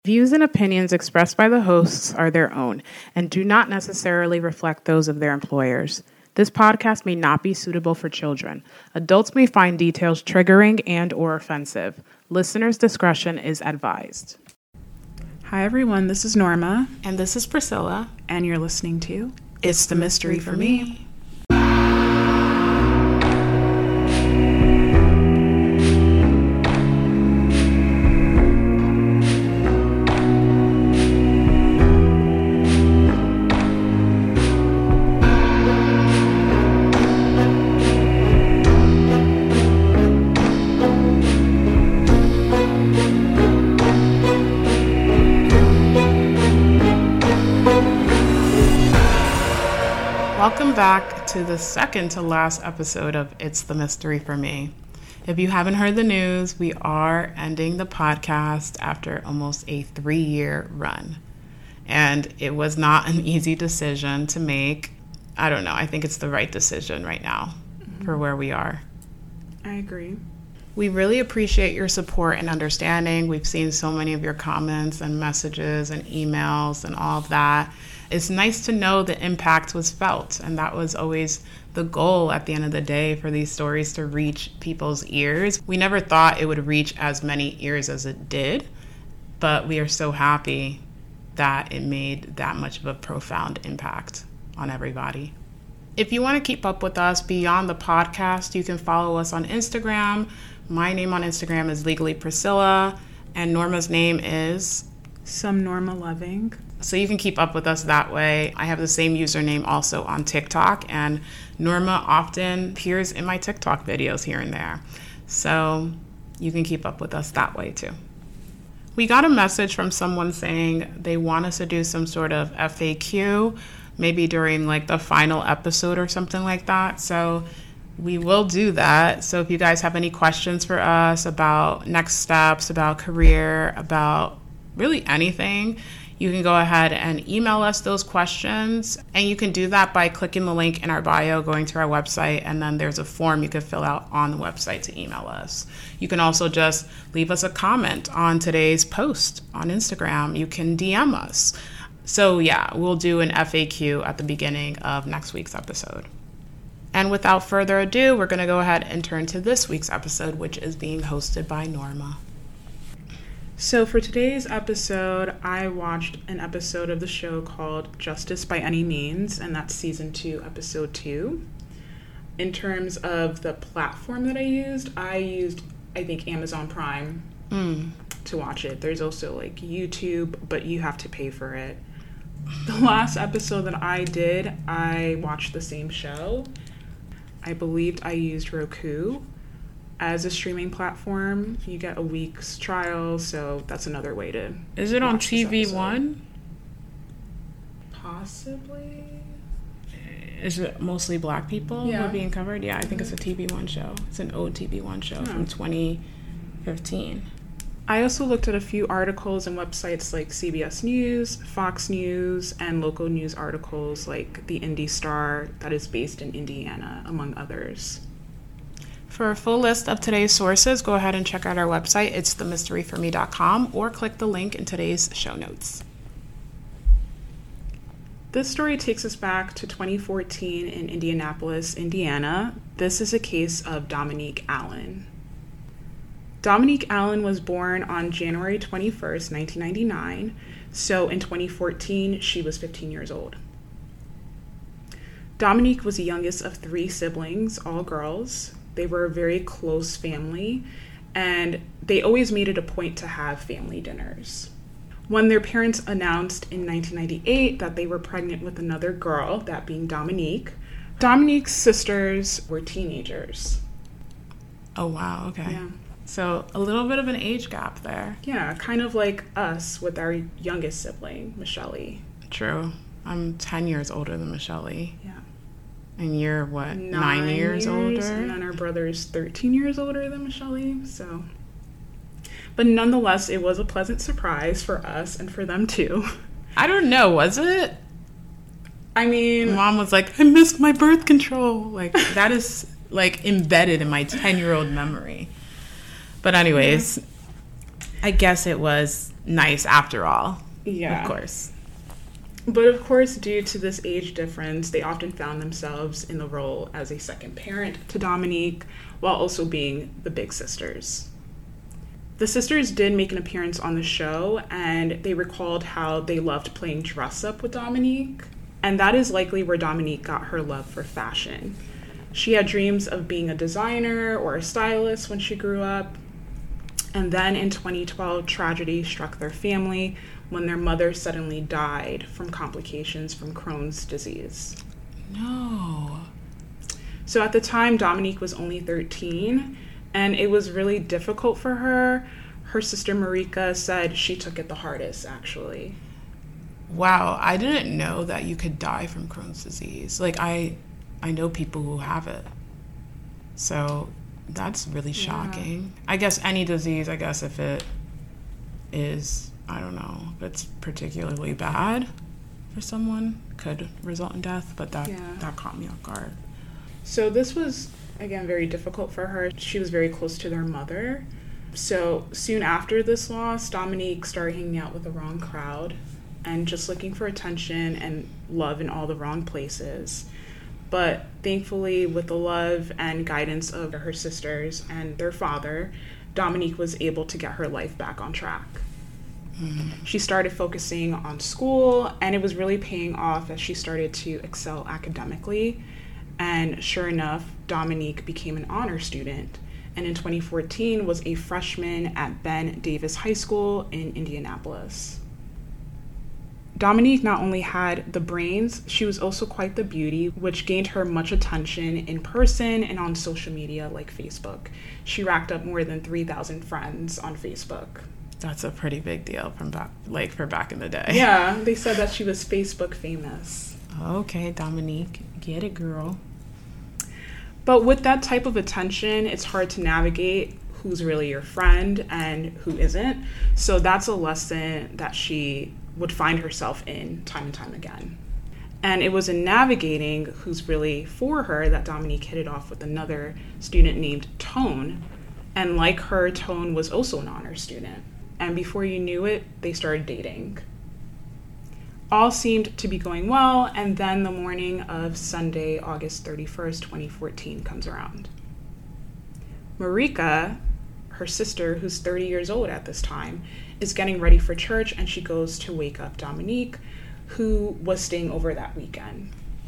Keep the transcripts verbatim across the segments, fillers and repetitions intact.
Views and opinions expressed by the hosts are their own and do not necessarily reflect those of their employers. This podcast may not be suitable for children. Adults may find details triggering and or offensive. Listeners' discretion is advised. Hi everyone, this is Norma. And this is Priscilla. And you're listening to It's the Mystery for Me. Welcome back to the second to last episode of It's the Mystery for Me. If you haven't heard the news, we are ending the podcast after almost a three-year run. And it was not an easy decision to make. I don't know. I think it's the right decision right now mm-hmm. for where we are. I agree. We really appreciate your support and understanding. We've seen so many of your comments and messages and emails and all of that. It's nice to know the impact was felt, and that was always the goal at the end of the day, for these stories to reach people's ears. We never thought it would reach as many ears as it did, but we are so happy that it made that much of a profound impact on everybody. If you want to keep up with us beyond the podcast, you can follow us on Instagram. My name on Instagram is Legally Priscilla, and Norma's name is Some Norma Loving. So you can keep up with us that way. I have the same username also on TikTok, and Norma often appears in my TikTok videos here and there. So you can keep up with us that way too. We got a message from someone saying they want us to do some sort of F A Q, maybe during like the final episode or something like that. So we will do that. So if you guys have any questions for us about next steps, about career, about really anything, you can go ahead and email us those questions. And you can do that by clicking the link in our bio, going to our website, and then there's a form you can fill out on the website to email us. You can also just leave us a comment on today's post on Instagram. You can D M us. So yeah, we'll do an F A Q at the beginning of next week's episode. And without further ado, we're going to go ahead and turn to this week's episode, which is being hosted by Norma. So for today's episode, I watched an episode of the show called Justice by Any Means, and that's season two, episode two. In terms of the platform that I used, I used, I think, Amazon Prime mm. to watch it. There's also like YouTube, but you have to pay for it. The last episode that I did, I watched the same show. I believed I used Roku as a streaming platform. You get a week's trial, so that's another way to Is it on T V One? Possibly. Is it mostly black people yeah. who are being covered? Yeah, I think it's a T V One show. It's an old T V One show oh. from twenty fifteen. I also looked at a few articles and websites like C B S News, Fox News, and local news articles like the Indy Star that is based in Indiana, among others. For a full list of today's sources, go ahead and check out our website, it's the mystery for me dot com, or click the link in today's show notes. This story takes us back to twenty fourteen in Indianapolis, Indiana. This is a case of Dominique Allen. Dominique Allen was born on January twenty-first, nineteen ninety-nine, so in twenty fourteen, she was fifteen years old. Dominique was the youngest of three siblings, all girls. They were a very close family, and they always made it a point to have family dinners. When their parents announced in nineteen ninety-eight that they were pregnant with another girl, that being Dominique, Dominique's sisters were teenagers. Oh, wow, okay. Yeah. So a little bit of an age gap there. Yeah, kind of like us with our youngest sibling, Michelle. True. I'm ten years older than Michelle. Yeah. And you're, what, nine, nine years, years older? And then our brother is thirteen years older than Michelle, so. But nonetheless, it was a pleasant surprise for us and for them, too. I don't know, was it? I mean... Mom was like, I missed my birth control. Like, that is, like, embedded in my ten-year-old memory. But anyways... I guess it was nice after all. Yeah. Of course. But of course, due to this age difference, they often found themselves in the role as a second parent to Dominique, while also being the big sisters. The sisters did make an appearance on the show, and they recalled how they loved playing dress-up with Dominique, and that is likely where Dominique got her love for fashion. She had dreams of being a designer or a stylist when she grew up, and then in twenty twelve, tragedy struck their family when their mother suddenly died from complications from Crohn's disease. No. So at the time, Dominique was only thirteen, and it was really difficult for her. Her sister Marika said she took it the hardest, actually. Wow, I didn't know that you could die from Crohn's disease. Like, I I know people who have it. So that's really shocking. Yeah. I guess any disease, I guess if it is, I don't know, if it's particularly bad for someone, could result in death, but that, yeah. that caught me off guard. So this was, again, very difficult for her. She was very close to their mother. So soon after this loss, Dominique started hanging out with the wrong crowd and just looking for attention and love in all the wrong places. But thankfully, with the love and guidance of her sisters and their father, Dominique was able to get her life back on track. Mm-hmm. She started focusing on school, and it was really paying off as she started to excel academically. And sure enough, Dominique became an honor student, and in twenty fourteen was a freshman at Ben Davis High School in Indianapolis. Dominique not only had the brains, she was also quite the beauty, which gained her much attention in person and on social media like Facebook. She racked up more than three thousand friends on Facebook. That's a pretty big deal from back, like for back in the day. Yeah, they said that she was Facebook famous. Okay, Dominique, get it, girl. But with that type of attention, it's hard to navigate who's really your friend and who isn't. So that's a lesson that she would find herself in time and time again. And it was in navigating who's really for her that Dominique hit it off with another student named Tone. And like her, Tone was also an honor student. And before you knew it, they started dating. All seemed to be going well, and then the morning of Sunday, August thirty-first, twenty fourteen comes around. Marika, her sister, who's thirty years old at this time, is getting ready for church, and she goes to wake up Dominique, who was staying over that weekend.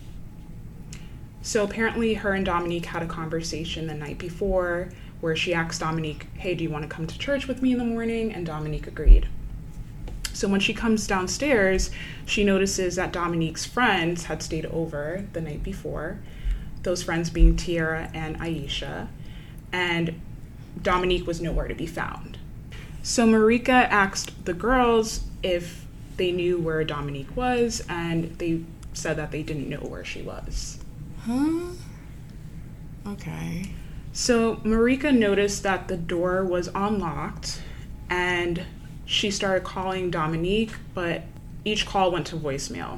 So apparently her and Dominique had a conversation the night before where she asked Dominique, hey, do you want to come to church with me in the morning? And Dominique agreed. So when she comes downstairs, she notices that Dominique's friends had stayed over the night before, those friends being Tiara and Aisha, and Dominique was nowhere to be found. So Marika asked the girls if they knew where Dominique was, and they said that they didn't know where she was. Huh? Okay. So Marika noticed that the door was unlocked, and she started calling Dominique, but each call went to voicemail.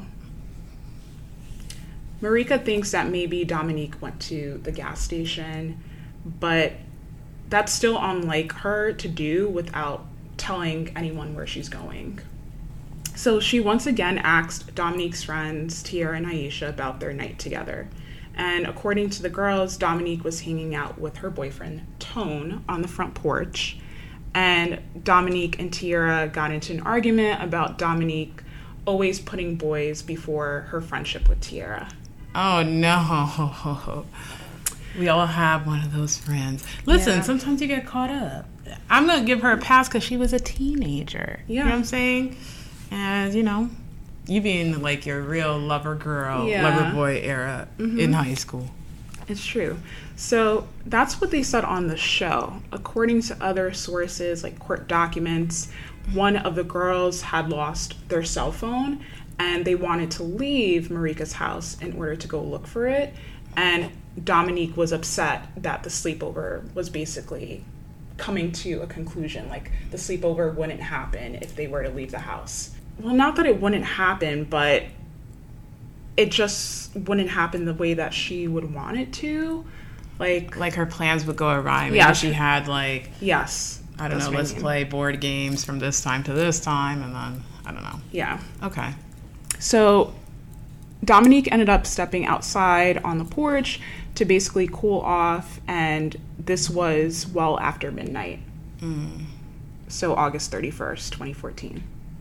Marika thinks that maybe Dominique went to the gas station, but that's still unlike her to do without telling anyone where she's going. So she once again asked Dominique's friends, Tiara and Aisha, about their night together. And according to the girls, Dominique was hanging out with her boyfriend, Tone, on the front porch. And Dominique and Tiara got into an argument about Dominique always putting boys before her friendship with Tiara. Oh, no. We all have one of those friends. Listen, yeah. Sometimes you get caught up. I'm going to give her a pass because she was a teenager. Yeah. You know what I'm saying? And, you know, you being like your real lover girl, yeah. lover boy era mm-hmm. in high school. It's true. So that's what they said on the show. According to other sources, like court documents, one of the girls had lost their cell phone and they wanted to leave Marika's house in order to go look for it. And Dominique was upset that the sleepover was basically coming to a conclusion. Like the sleepover wouldn't happen if they were to leave the house. Well, not that it wouldn't happen, but it just wouldn't happen the way that she would want it to. Like, like her plans would go awry. Maybe yeah, she had like yes, I don't That's know, what I let's mean. play board games from this time to this time, and then, I don't know. Yeah. Okay. So Dominique ended up stepping outside on the porch to basically cool off, and this was well after midnight. Mm. So August thirty-first, twenty fourteen.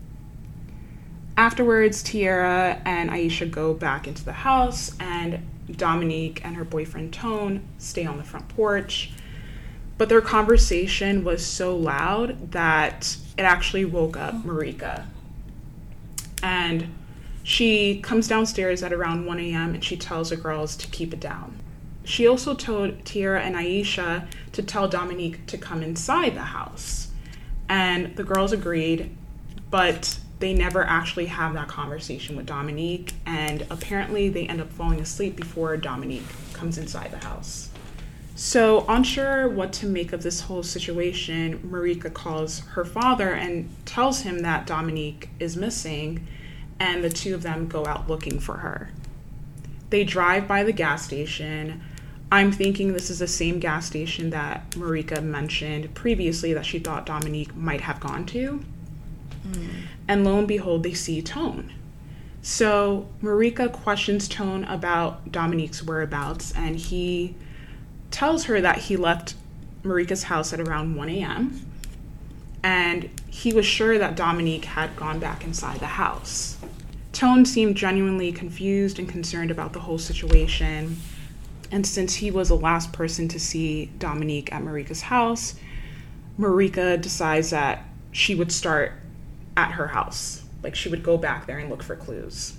Afterwards, Tiara and Aisha go back into the house, and Dominique and her boyfriend Tone stay on the front porch. But their conversation was so loud that it actually woke up Marika. And she comes downstairs at around one a.m. and she tells the girls to keep it down. She also told Tiara and Aisha to tell Dominique to come inside the house. And the girls agreed, but they never actually have that conversation with Dominique, and apparently they end up falling asleep before Dominique comes inside the house. So, unsure what to make of this whole situation, Marika calls her father and tells him that Dominique is missing, and the two of them go out looking for her. They drive by the gas station. I'm thinking this is the same gas station that Marika mentioned previously that she thought Dominique might have gone to. Mm. And lo and behold, they see Tone. So Marika questions Tone about Dominique's whereabouts, and he tells her that he left Marika's house at around one a.m. and he was sure that Dominique had gone back inside the house. Tone seemed genuinely confused and concerned about the whole situation, and since he was the last person to see Dominique at Marika's house, Marika decides that she would start at her house. Like, she would go back there and look for clues.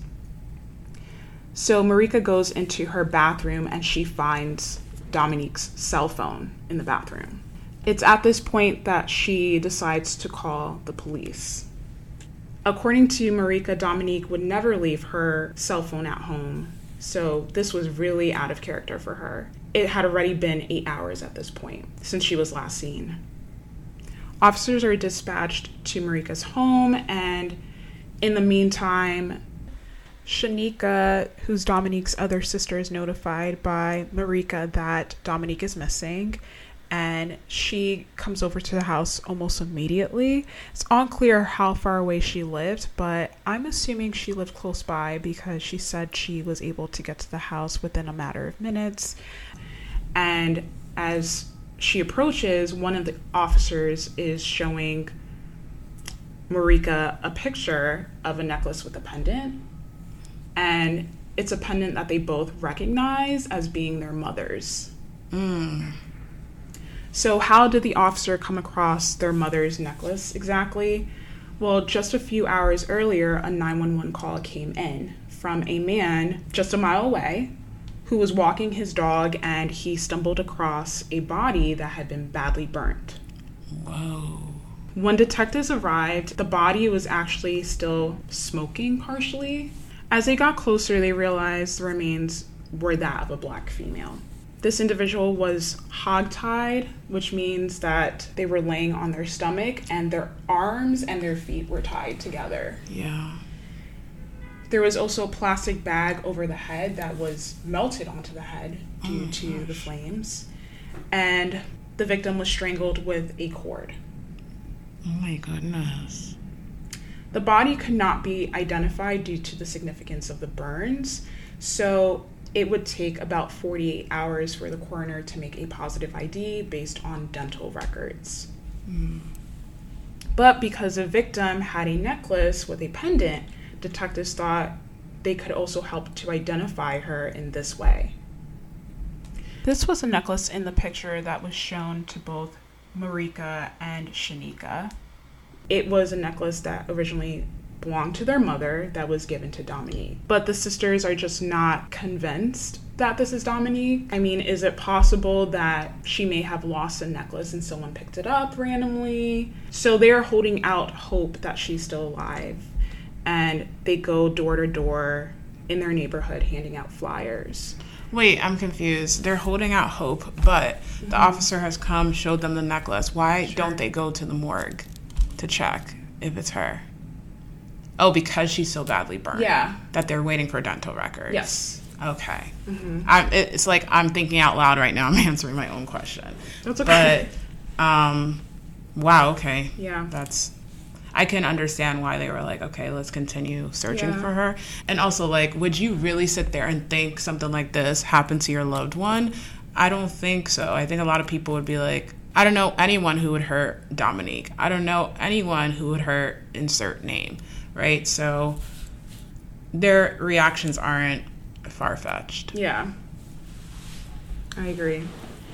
So Marika goes into her bathroom and she finds Dominique's cell phone in the bathroom. It's at this point that she decides to call the police. According to Marika, Dominique would never leave her cell phone at home, so this was really out of character for her. It had already been eight hours at this point since she was last seen. Officers are dispatched to Marika's home, and in the meantime, Shanika, who's Dominique's other sister, is notified by Marika that Dominique is missing, and she comes over to the house almost immediately. It's unclear how far away she lived, but I'm assuming she lived close by because she said she was able to get to the house within a matter of minutes. And as she approaches, one of the officers is showing Marika a picture of a necklace with a pendant, and it's a pendant that they both recognize as being their mother's. Mm. So how did the officer come across their mother's necklace exactly? Well, just a few hours earlier, a nine one one call came in from a man just a mile away who was walking his dog, and he stumbled across a body that had been badly burnt. Whoa. When detectives arrived, the body was actually still smoking partially. As they got closer, they realized the remains were that of a black female. This individual was hogtied, which means that they were laying on their stomach and their arms and their feet were tied together. Yeah. There was also a plastic bag over the head that was melted onto the head due oh to gosh. the flames. And the victim was strangled with a cord. Oh my goodness. The body could not be identified due to the significance of the burns, so it would take about forty-eight hours for the coroner to make a positive I D based on dental records. Mm. But because the victim had a necklace with a pendant, detectives thought they could also help to identify her in this way. This was a necklace in the picture that was shown to both Marika and Shanika. It was a necklace that originally belonged to their mother that was given to Dominique. But the sisters are just not convinced that this is Dominique. I mean, is it possible that she may have lost a necklace and someone picked it up randomly? So they are holding out hope that she's still alive. And they go door to door in their neighborhood handing out flyers. Wait, I'm confused. They're holding out hope, but mm-hmm. the officer has come, showed them the necklace. Why sure. don't they go to the morgue to check if it's her? Oh, because she's so badly burned. Yeah. That they're waiting for dental records. Yes. Okay. Mm-hmm. I'm, it's like I'm thinking out loud right now. I'm answering my own question. That's okay. But um, Wow, okay. Yeah. That's... I can understand why they were like, okay, let's continue searching Yeah. for her. And also, like, would you really sit there and think something like this happened to your loved one? I don't think so. I think a lot of people would be like, I don't know anyone who would hurt Dominique. I don't know anyone who would hurt insert name, right? So their reactions aren't far-fetched. Yeah. I agree.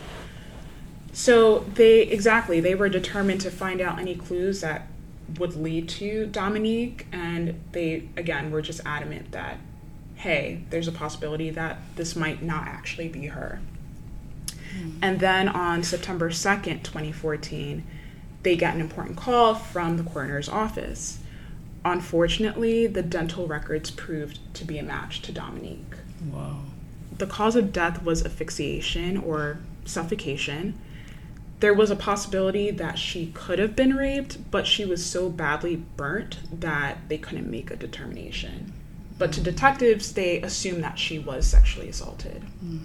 So they, exactly, they were determined to find out any clues that would lead to Dominique, and they, again, were just adamant that, hey, there's a possibility that this might not actually be her. Mm. And then on September second, twenty fourteen, they get an important call from the coroner's office. Unfortunately, the dental records proved to be a match to Dominique. Whoa. The cause of death was asphyxiation or suffocation. There was a possibility that she could have been raped, but she was so badly burnt that they couldn't make a determination. But to detectives, they assumed that she was sexually assaulted. Mm.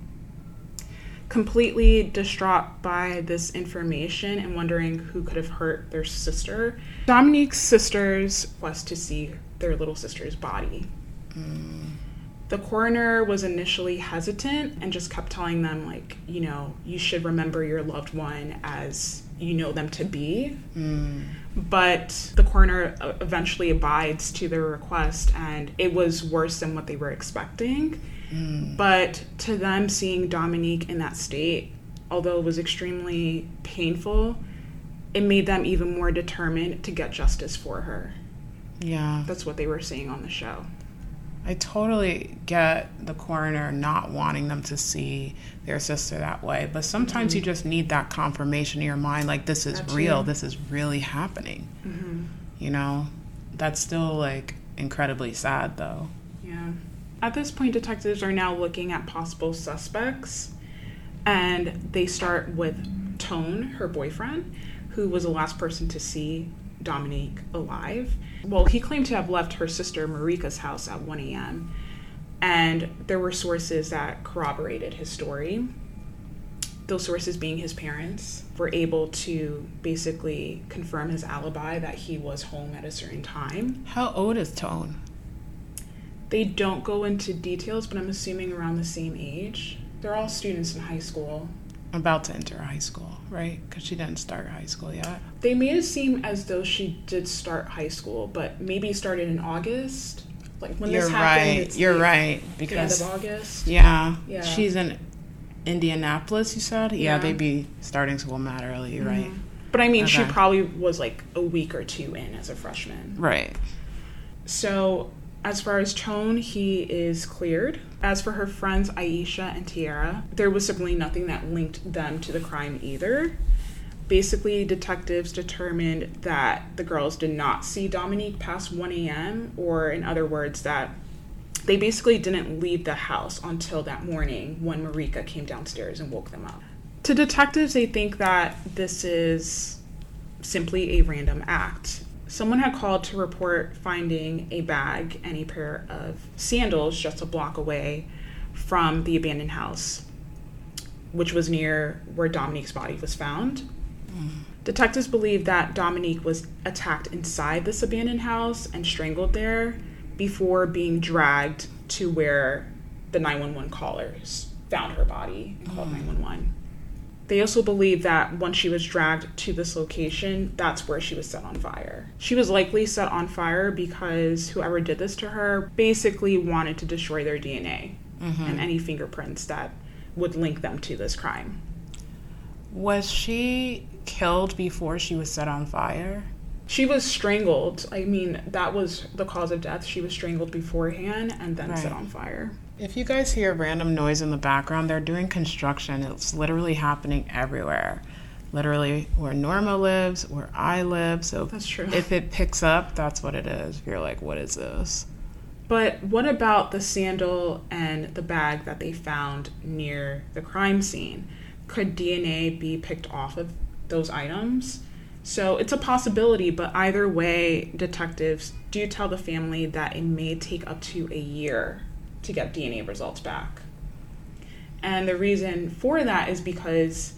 Completely distraught by this information and wondering who could have hurt their sister, Dominique's sisters was to see their little sister's body. Mm. The coroner was initially hesitant and just kept telling them, like, you know, you should remember your loved one as you know them to be. Mm. But the coroner eventually abides to their request, and it was worse than what they were expecting. Mm. But to them, seeing Dominique in that state, although it was extremely painful, it made them even more determined to get justice for her. Yeah. That's what they were saying on the show. I totally get the coroner not wanting them to see their sister that way, but sometimes mm-hmm. you just need that confirmation in your mind, like, this is that's real, true. This is really happening. Mm-hmm. You know? That's still, like, incredibly sad, though. Yeah. At this point, detectives are now looking at possible suspects, and they start with Tone, her boyfriend, who was the last person to see Dominique alive. Well, he claimed to have left her sister Marika's house at one a.m. and there were sources that corroborated his story. Those sources being his parents were able to basically confirm his alibi that he was home at a certain time. How old is Tone? They don't go into details, but I'm assuming around the same age. They're all students in high school. About to enter high school, right? Because she didn't start high school yet. They made it seem as though she did start high school, but maybe started in August. Like when You're this happened, right. it's You're like right. Because the end of August. Yeah. Yeah. She's in Indianapolis, you said? Yeah, Yeah. they'd be starting school mad early. You're mm-hmm. right. But I mean, okay. she probably was like a week or two in as a freshman. Right. So as far as Tone, he is cleared. As for her friends Aisha and Tiara, there was simply nothing that linked them to the crime either. Basically, detectives determined that the girls did not see Dominique past one a.m., or in other words, that they basically didn't leave the house until that morning when Marika came downstairs and woke them up. To detectives, they think that this is simply a random act. Someone had called to report finding a bag and a pair of sandals just a block away from the abandoned house, which was near where Dominique's body was found. Mm. Detectives believe that Dominique was attacked inside this abandoned house and strangled there before being dragged to where the nine one one callers found her body and called mm. nine one one. They also believe that once she was dragged to this location, that's where she was set on fire. She was likely set on fire because whoever did this to her basically wanted to destroy their D N A mm-hmm. and any fingerprints that would link them to this crime. Was she killed before she was set on fire? She was strangled. I mean, that was the cause of death. She was strangled beforehand and then right. set on fire. If you guys hear random noise in the background, they're doing construction. It's literally happening everywhere. Literally where Norma lives, where I live. So that's true. If it picks up, that's what it is. If you're like, what is this? But what about the sandal and the bag that they found near the crime scene? Could D N A be picked off of those items? So it's a possibility, but either way, detectives do tell the family that it may take up to a year to get D N A results back. And the reason for that is because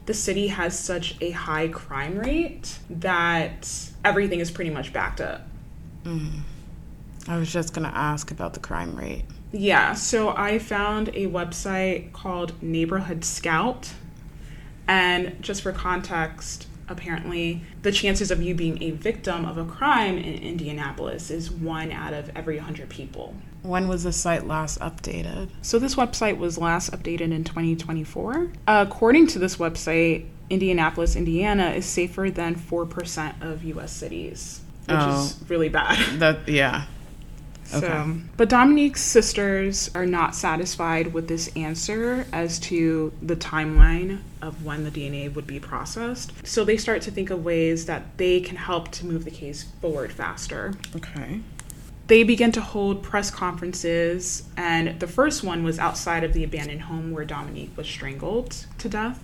the city has such a high crime rate that everything is pretty much backed up. Mm. I was just going to ask about the crime rate. Yeah, so I found a website called Neighborhood Scout. And just for context, apparently, the chances of you being a victim of a crime in Indianapolis is one out of every one hundred people. When was the site last updated? So this website was last updated in twenty twenty-four. Uh, according to this website, Indianapolis, Indiana is safer than four percent of U S cities, which oh, is really bad. That yeah. So, okay. But Dominique's sisters are not satisfied with this answer as to the timeline of when the D N A would be processed. So they start to think of ways that they can help to move the case forward faster. Okay. They begin to hold press conferences, and the first one was outside of the abandoned home where Dominique was strangled to death.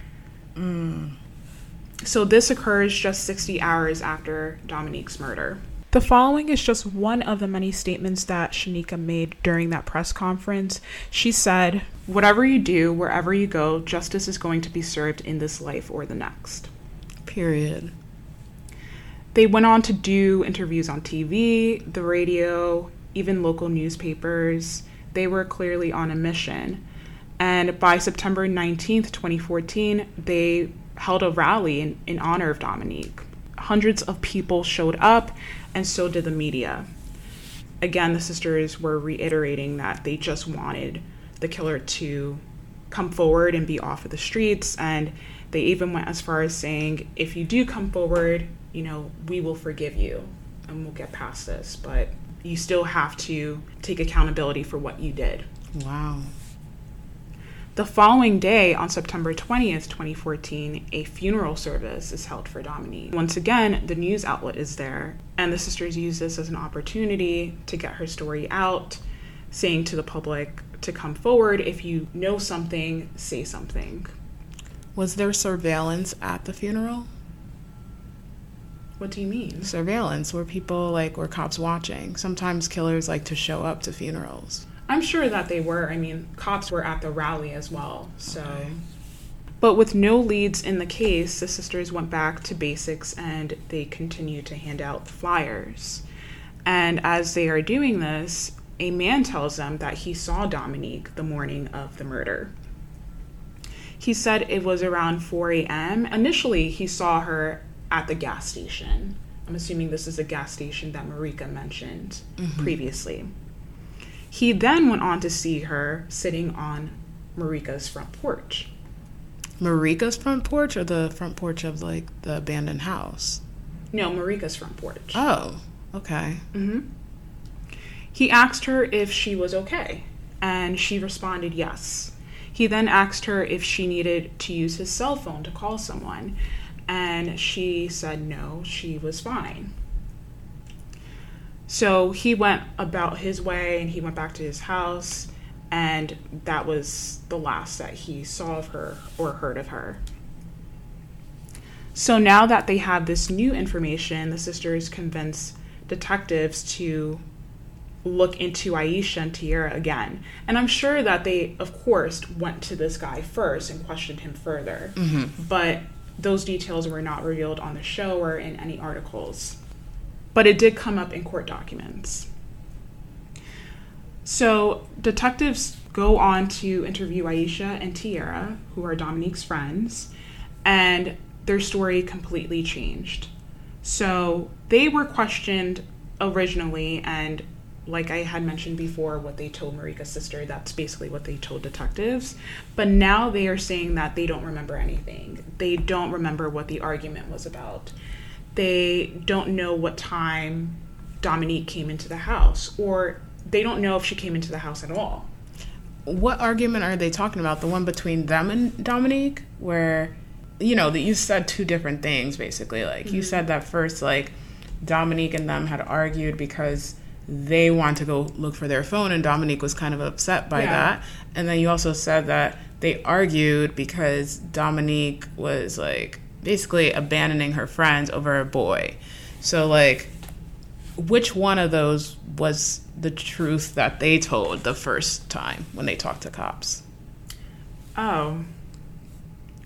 Mm. So this occurs just sixty hours after Dominique's murder. The following is just one of the many statements that Shanika made during that press conference. She said, "Whatever you do, wherever you go, justice is going to be served in this life or the next." Period. They went on to do interviews on T V, the radio, even local newspapers. They were clearly on a mission. And by September nineteenth, twenty fourteen, they held a rally in, in honor of Dominique. Hundreds of people showed up, and so did the media. Again, the sisters were reiterating that they just wanted the killer to come forward and be off of the streets, and they even went as far as saying, if you do come forward, you know, we will forgive you and we'll get past this, but you still have to take accountability for what you did. Wow. The following day, on September twentieth, twenty fourteen, a funeral service is held for Dominique. Once again, the news outlet is there, and the sisters use this as an opportunity to get her story out, saying to the public to come forward. If you know something, say something. Was there surveillance at the funeral? What do you mean? Surveillance, where people, like, were cops watching. Sometimes killers like to show up to funerals. I'm sure that they were. I mean, cops were at the rally as well, so. Okay. But with no leads in the case, the sisters went back to basics and they continued to hand out flyers. And as they are doing this, a man tells them that he saw Dominique the morning of the murder. He said it was around four a.m. Initially, he saw her at the gas station. I'm assuming this is the gas station that Marika mentioned mm-hmm. previously. He then went on to see her sitting on Marika's front porch. Marika's front porch, or the front porch of, like, the abandoned house? No, Marika's front porch. Oh, okay. Mm-hmm. He asked her if she was okay, and she responded yes. He then asked her if she needed to use his cell phone to call someone, and she said no, she was fine. So he went about his way, and he went back to his house, and that was the last that he saw of her or heard of her. So now that they have this new information, the sisters convince detectives to look into Aisha and Tiara again. And I'm sure that they, of course, went to this guy first and questioned him further. Mm-hmm. But those details were not revealed on the show or in any articles. But it did come up in court documents. So detectives go on to interview Aisha and Tiara, who are Dominique's friends, and their story completely changed. So they were questioned originally, and like I had mentioned before, what they told Marika's sister, that's basically what they told detectives. But now they are saying that they don't remember anything. They don't remember what the argument was about. They don't know what time Dominique came into the house, or they don't know if she came into the house at all. What argument are they talking about? The one between them and Dominique, where, you know, that you said two different things, basically. Like, mm-hmm. you said that first, like, Dominique and them had argued because they wanted to go look for their phone, and Dominique was kind of upset by yeah. that. And then you also said that they argued because Dominique was, like, basically abandoning her friends over a boy. So, like, which one of those was the truth that they told the first time when they talked to cops? Oh.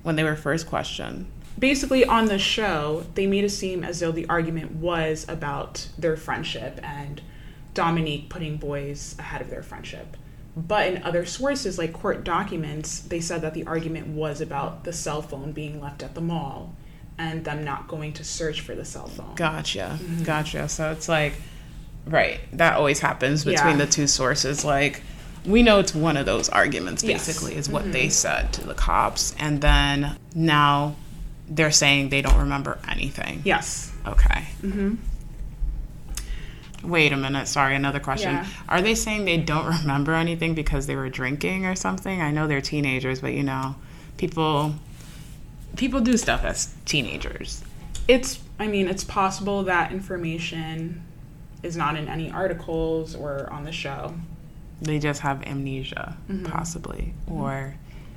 when they were first questioned? Basically, on the show, they made it seem as though the argument was about their friendship and Dominique putting boys ahead of their friendship. But in other sources, like court documents, they said that the argument was about the cell phone being left at the mall and them not going to search for the cell phone. Gotcha. Mm-hmm. Gotcha. So it's like, right, that always happens between yeah. the two sources. Like, we know it's one of those arguments, basically, yes. is what mm-hmm. they said to the cops. And then now they're saying they don't remember anything. Yes. Okay. Mm-hmm. Wait a minute. Sorry, another question. Yeah. Are they saying they don't remember anything because they were drinking or something? I know they're teenagers, but, you know, people people do stuff as teenagers. It's, I mean, it's possible that information is not in any articles or on the show. They just have amnesia, mm-hmm. possibly. Mm-hmm. Or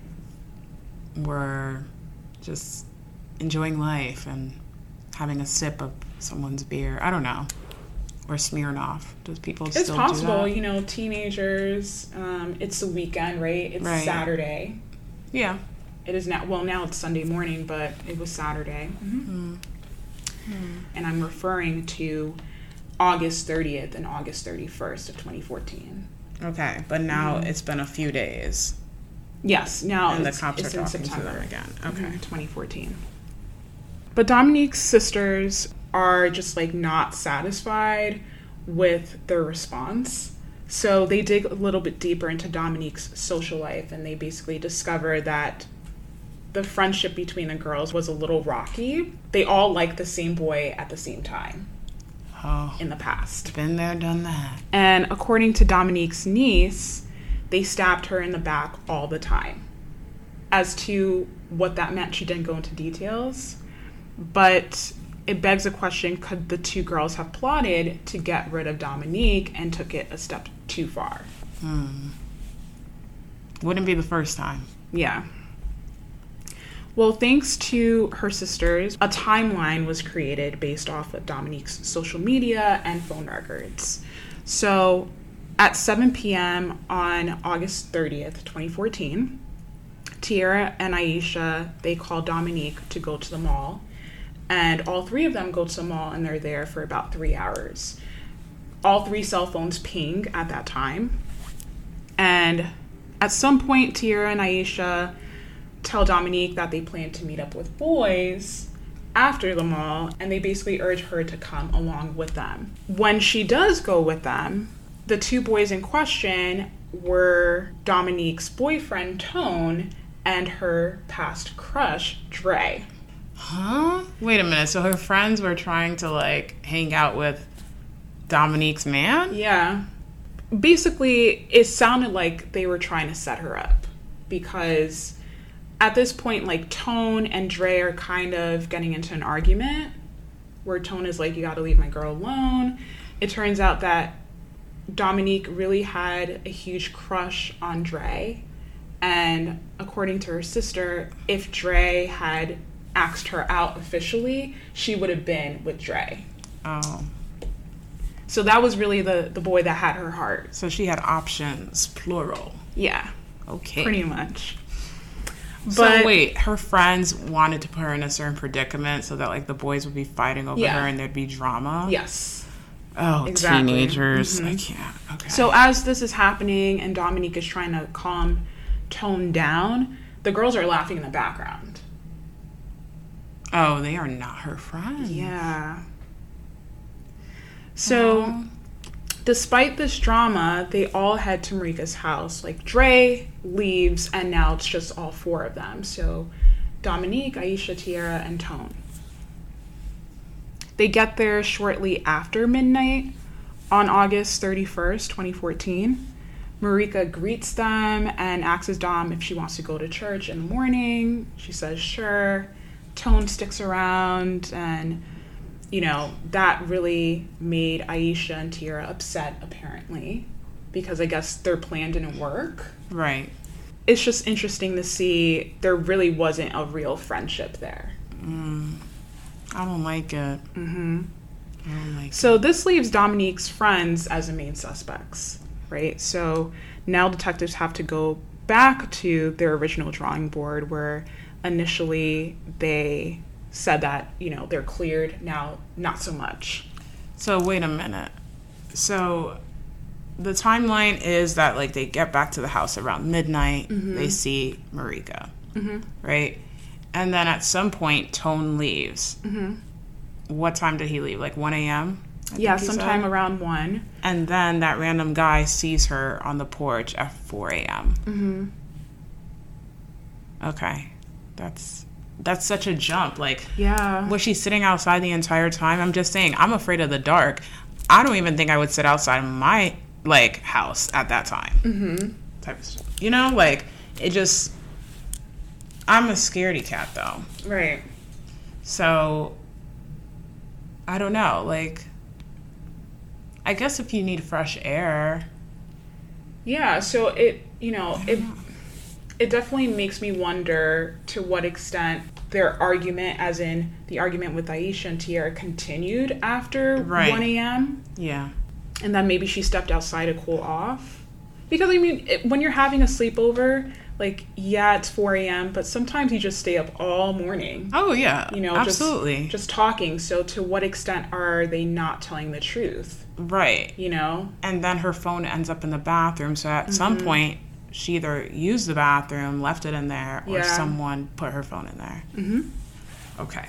were just enjoying life and having a sip of someone's beer. I don't know. Or Smirnoff. Does people it's still do possible, that? You know, teenagers, um, it's the weekend, right? It's right. Saturday. Yeah. It is now, well, now it's Sunday morning, but it was Saturday. Mm-hmm. Mm. And I'm referring to August thirtieth and August thirty-first of twenty fourteen. Okay, but now mm-hmm. it's been a few days. Yes, now and it's, the cops it's are in talking September. to them again. Okay. Mm-hmm, twenty fourteen. But Dominique's sisters are just like not satisfied with their response. So they dig a little bit deeper into Dominique's social life, and they basically discover that the friendship between the girls was a little rocky. They all liked the same boy at the same time. Oh, in the past. Been there, done that. And according to Dominique's niece, they stabbed her in the back all the time. As to what that meant, she didn't go into details. But it begs a question, could the two girls have plotted to get rid of Dominique and took it a step too far? Hmm. Wouldn't be the first time. Yeah. Well, thanks to her sisters, a timeline was created based off of Dominique's social media and phone records. So at seven p.m. on August thirtieth, twenty fourteen, Tiara and Aisha, they call Dominique to go to the mall. And all three of them go to the mall, and they're there for about three hours. All three cell phones ping at that time. And at some point, Tiara and Aisha tell Dominique that they plan to meet up with boys after the mall, and they basically urge her to come along with them. When she does go with them, the two boys in question were Dominique's boyfriend, Tone, and her past crush, Dre. Huh? Wait a minute. So her friends were trying to, like, hang out with Dominique's man? Yeah. Basically, it sounded like they were trying to set her up because at this point, like, Tone and Dre are kind of getting into an argument where Tone is like, you gotta leave my girl alone. It turns out that Dominique really had a huge crush on Dre. And according to her sister, if Dre had asked her out officially, she would have been with Dre. Oh. So that was really the, the boy that had her heart. So she had options, plural. Yeah. Okay. Pretty much. So But wait, her friends wanted to put her in a certain predicament so that, like, the boys would be fighting over Yeah. her and there'd be drama? yes. Oh, Exactly. teenagers. Mhm. I can't. Okay. So as this is happening and Dominique is trying to calm Tone down, the girls are laughing in the background. Oh, they are not her friends. Yeah. So, Aw. despite this drama, they all head to Marika's house. Like, Dre leaves, and now it's just all four of them. So, Dominique, Aisha, Tiara, and Tone. They get there shortly after midnight on August thirty-first, twenty fourteen. Marika greets them and asks Dom if she wants to go to church in the morning. She says, sure. Tone sticks around, and, you know, that really made Aisha and Tiara upset, apparently, because I guess their plan didn't work. Right. It's just interesting to see there really wasn't a real friendship there. Mm. I don't like it. Mm-hmm. I don't like So this leaves Dominique's friends as the main suspects, right? So now detectives have to go back to their original drawing board where initially they said that, you know, they're cleared. Now, not so much. So wait a minute. So the timeline is that, like, they get back to the house around midnight. Mm-hmm. They see Marika, mm-hmm. right? And then at some point, Tone leaves. Mm-hmm. What time did he leave? Like one a.m.? Yeah, sometime said? around one. And then that random guy sees her on the porch at four a.m. Mm-hmm. Okay. That's that's such a jump. Like, yeah. Was she sitting outside the entire time? I'm just saying, I'm afraid of the dark. I don't even think I would sit outside my, like, house at that time. Mm-hmm. Type of stuff. You know? Like, it just... I'm a scaredy cat, though. Right. So, I don't know. Like... I guess if you need fresh air. Yeah, so it, you know, it it definitely makes me wonder to what extent their argument, as in the argument with Aisha and Tiara, continued after right. one a.m. Yeah. And then maybe she stepped outside to cool off. Because, I mean, it, when you're having a sleepover, like, yeah, it's four a.m., but sometimes you just stay up all morning. Oh, yeah. You know, absolutely. Just, just talking. So to what extent are they not telling the truth? Right. You know? And then her phone ends up in the bathroom. So at mm-hmm. some point, she either used the bathroom, left it in there, or yeah. someone put her phone in there. Mm-hmm. Okay.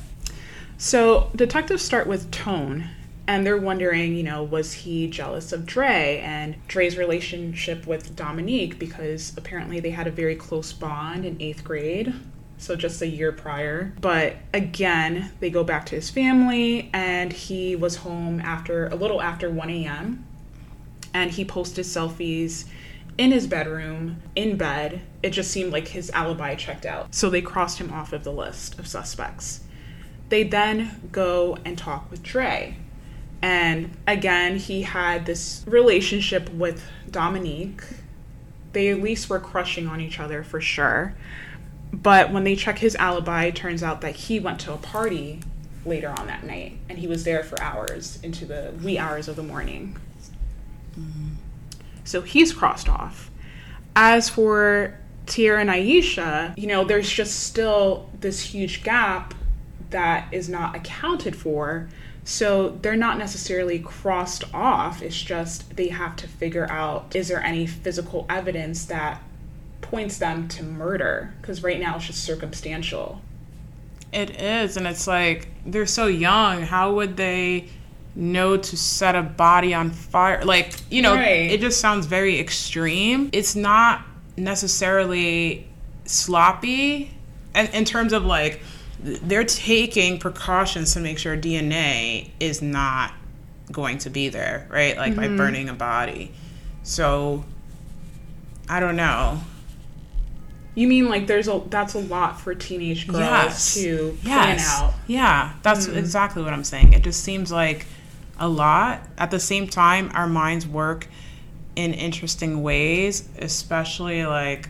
So detectives start with Tone. And they're wondering, you know, was he jealous of Dre and Dre's relationship with Dominique, because apparently they had a very close bond in eighth grade, so just a year prior. But again, they go back to his family, and he was home after a little after one a.m. and he posted selfies in his bedroom, in bed. It just seemed like his alibi checked out. So they crossed him off of the list of suspects. They then go and talk with Dre. And again, he had this relationship with Dominique. They at least were crushing on each other for sure. But when they check his alibi, it turns out that he went to a party later on that night. And he was there for hours, into the wee hours of the morning. Mm-hmm. So he's crossed off. As for Tiara and Aisha, you know, there's just still this huge gap that is not accounted for. So they're not necessarily crossed off. It's just they have to figure out, is there any physical evidence that points them to murder? Because right now it's just circumstantial. It is. And it's like, they're so young. How would they know to set a body on fire? Like, you know, right. It just sounds very extreme. It's not necessarily sloppy. And in terms of, like, they're taking precautions to make sure D N A is not going to be there, right? Like, mm-hmm. by burning a body. So, I don't know. You mean, like, there's a that's a lot for teenage girls yes. to plan yes. out. Yeah, that's mm-hmm. exactly what I'm saying. It just seems like a lot. At the same time, our minds work in interesting ways, especially, like,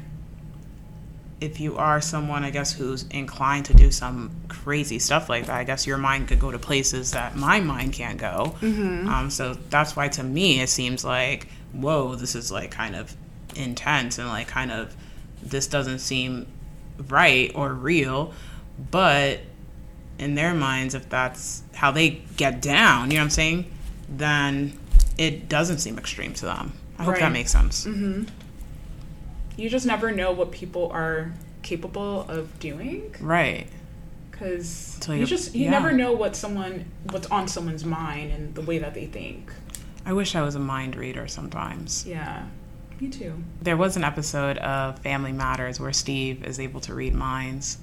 if you are someone, I guess, who's inclined to do some crazy stuff like that. I guess your mind could go to places that my mind can't go. Mm-hmm. Um, so that's why, to me, it seems like, whoa, this is, like, kind of intense and, like, kind of, this doesn't seem right or real. But in their minds, if that's how they get down, you know what I'm saying, then it doesn't seem extreme to them. I hope right. that makes sense. Mm-hmm. You just never know what people are capable of doing. Right. Because you, you just, you yeah. never know what someone, what's on someone's mind and the way that they think. I wish I was a mind reader sometimes. Yeah, me too. There was an episode of Family Matters where Steve is able to read minds.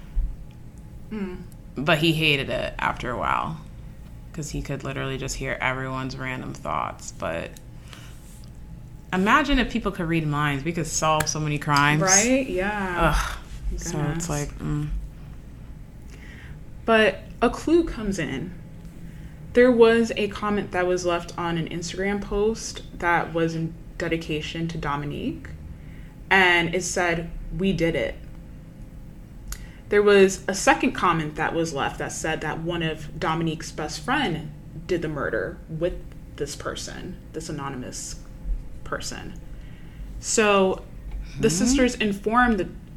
Mm. But he hated it after a while. Because he could literally just hear everyone's random thoughts. But imagine if people could read minds. We could solve so many crimes. Right? Yeah. Ugh. So it's like, mm. But a clue comes in. There was a comment that was left on an Instagram post that was in dedication to Dominique. And it said, "We did it." There was a second comment that was left that said that one of Dominique's best friend did the murder with this person, this anonymous person. So the mm-hmm. sisters informed the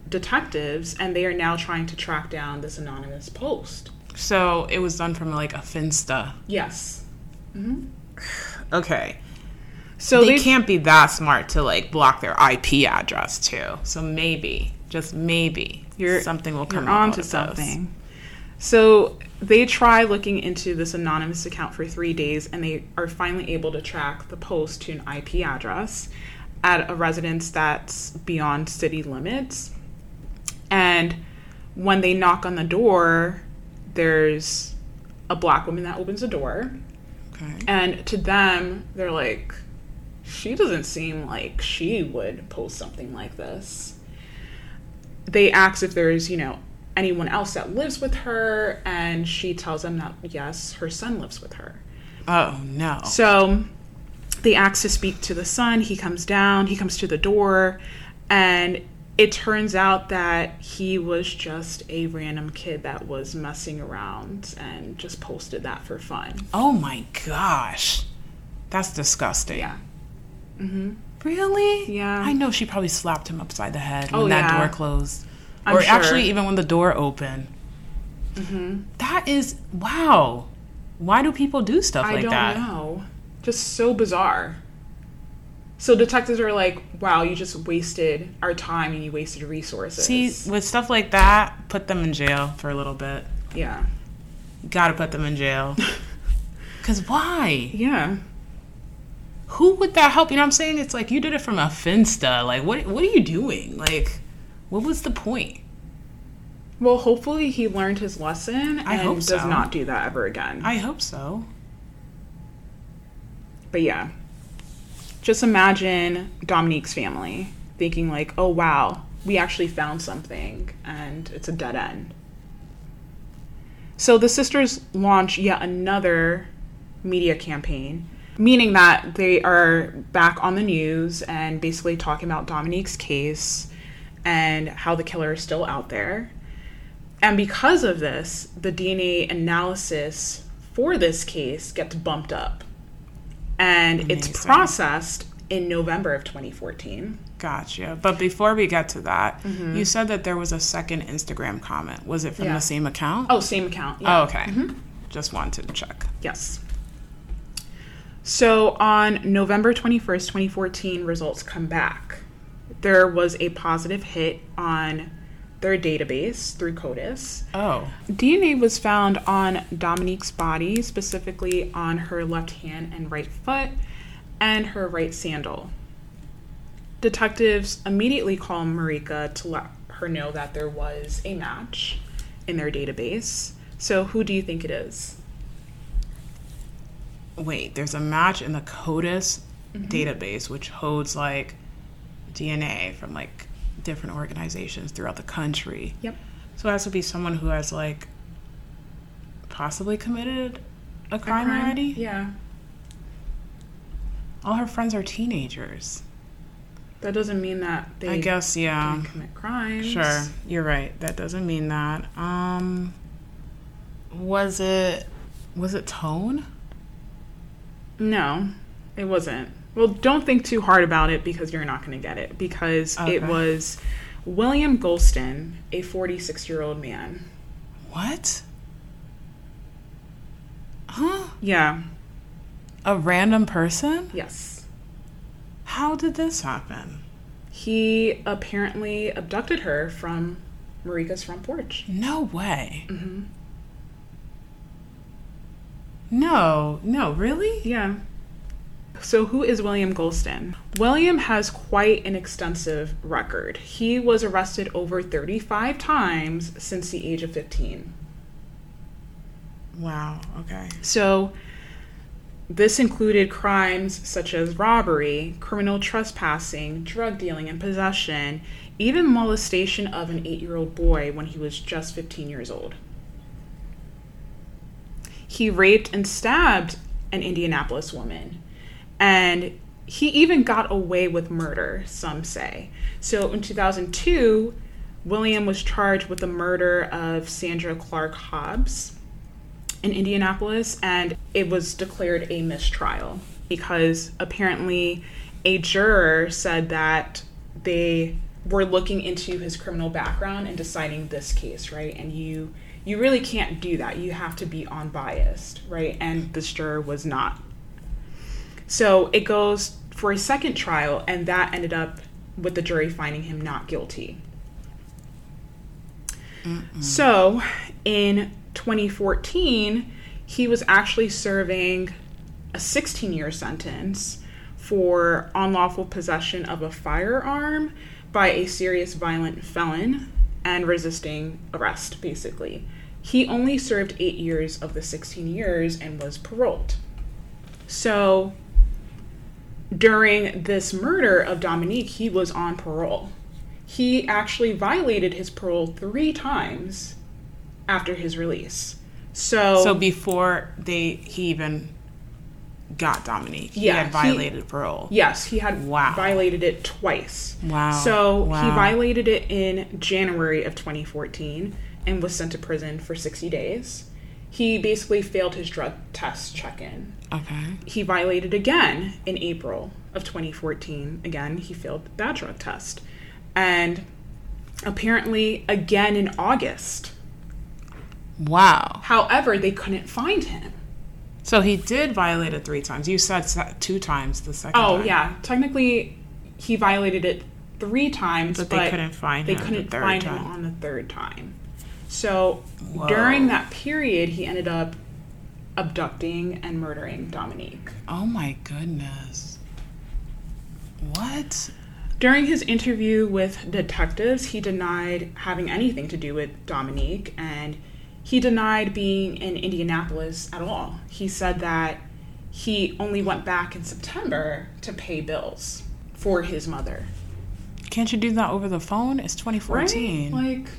detectives, and they are now trying to track down this anonymous post. So it was done from like a Finsta. Yes. Mm-hmm. Okay. So they they can't be that smart to like block their I P address too. So maybe, just maybe, you're something will come you're up onto out of something. So they try looking into this anonymous account for three days, and they are finally able to track the post to an I P address at a residence that's beyond city limits. And when they knock on the door, there's a black woman that opens the door. Okay. And to them, they're like, she doesn't seem like she would post something like this. They ask if there's, you know, anyone else that lives with her, and she tells them that, yes, her son lives with her. Oh, no. So they ask to speak to the son. He comes down, he comes to the door, and it turns out that he was just a random kid that was messing around and just posted that for fun. Oh, my gosh. That's disgusting. Yeah. Mm-hmm. Really? Yeah. I know she probably slapped him upside the head when Oh, that yeah. door closed. I'm or sure. actually, even when the door opened. Mm-hmm. That is, wow. Why do people do stuff I like don't that? know. Just so bizarre. So detectives are like, wow, you just wasted our time and you wasted resources. See, with stuff like that, put them in jail for a little bit. Yeah. You gotta put them in jail. Because why? Yeah. Who would that help? You know what I'm saying? It's like, you did it from a Finsta. Like, what what are you doing? Like, what was the point? Well, hopefully he learned his lesson I and hope does so. not do that ever again. I hope so. But yeah. Just imagine Dominique's family thinking like, oh, wow, we actually found something, and it's a dead end. So the sisters launch yet another media campaign, meaning that they are back on the news and basically talking about Dominique's case and how the killer is still out there. And because of this, the D N A analysis for this case gets bumped up. And Amazing. It's processed in November of twenty fourteen. Gotcha. But before we get to that, Mm-hmm. you said that there was a second Instagram comment. Was it from Yeah. the same account? Oh, same account. Yeah. Oh, okay. Mhm. Just wanted to check. Yes. So on November twenty-first, twenty fourteen, results come back. There was a positive hit on their database through CODIS. Oh. D N A was found on Dominique's body, specifically on her left hand and right foot, and her right sandal. Detectives immediately call Marika to let her know that there was a match in their database. So who do you think it is? Wait, there's a match in the CODIS Mm-hmm. database, which holds like D N A from like different organizations throughout the country. Yep. So it has to be someone who has like possibly committed a crime, A crime? already? Yeah. All her friends are teenagers. That doesn't mean that they I guess, yeah. didn't commit crimes. Sure, you're right. That doesn't mean that. Um, was it was it Tone? No, it wasn't. Well, don't think too hard about it because you're not going to get it. Because it Okay. was William Golston, a forty-six-year-old man. What? Huh? Yeah. A random person? Yes. How did this happen? He apparently abducted her from Marika's front porch. No way. Mm-hmm. No, no, really? Yeah. So who is William Golston? William has quite an extensive record. He was arrested over thirty-five times since the age of fifteen. Wow, okay. So this included crimes such as robbery, criminal trespassing, drug dealing and possession, even molestation of an eight-year-old boy when he was just fifteen years old. He raped and stabbed an Indianapolis woman. And he even got away with murder, some say. So in two thousand two, William was charged with the murder of Sandra Clark Hobbs in Indianapolis, and it was declared a mistrial because apparently a juror said that they we're looking into his criminal background and deciding this case, right? And you you really can't do that. You have to be unbiased, right? And this juror was not. So it goes for a second trial, and that ended up with the jury finding him not guilty. Mm-mm. So in twenty fourteen, he was actually serving a sixteen-year sentence for unlawful possession of a firearm by a serious violent felon and resisting arrest, basically. He only served eight years of the sixteen years and was paroled. So during this murder of Dominique, he was on parole. He actually violated his parole three times after his release. So, so before they he even got Dominique, yeah, he had violated he, parole. Yes, he had wow. violated it twice. Wow. So wow. he violated it in January of twenty fourteen and was sent to prison for sixty days. He basically failed his drug test check-in. Okay. He violated again in April of twenty fourteen. Again, he failed that drug test. And apparently again in August. Wow. However, they couldn't find him. So he did violate it three times. You said two times the second oh, time. Oh, yeah. Technically, he violated it three times, but, but they couldn't find they him couldn't the find time. him on the third time. So Whoa. During that period, he ended up abducting and murdering Dominique. Oh my goodness. What? During his interview with detectives, he denied having anything to do with Dominique, and he denied being in Indianapolis at all. He said that he only went back in September to pay bills for his mother. Can't you do that over the phone? It's twenty fourteen. Right? Like,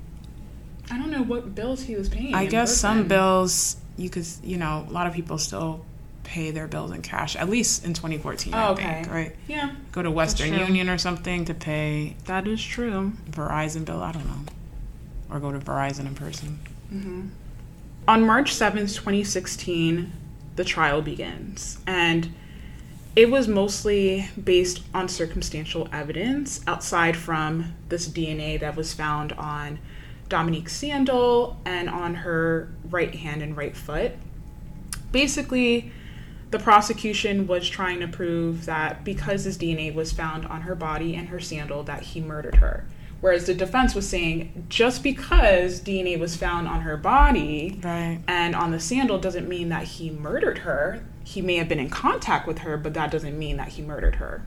I don't know what bills he was paying. I guess person. some bills, you could, you know, a lot of people still pay their bills in cash, at least in twenty fourteen, oh, I okay. think, right? Yeah. Go to Western Union or something to pay. That is true. Verizon bill, I don't know. Or go to Verizon in person. Mm-hmm. On March seventh, twenty sixteen, the trial begins. And it was mostly based on circumstantial evidence outside from this D N A that was found on Dominique's sandal and on her right hand and right foot. Basically, the prosecution was trying to prove that because this D N A was found on her body and her sandal, that he murdered her. Whereas the defense was saying just because D N A was found on her body right. and on the sandal doesn't mean that he murdered her. He may have been in contact with her, but that doesn't mean that he murdered her.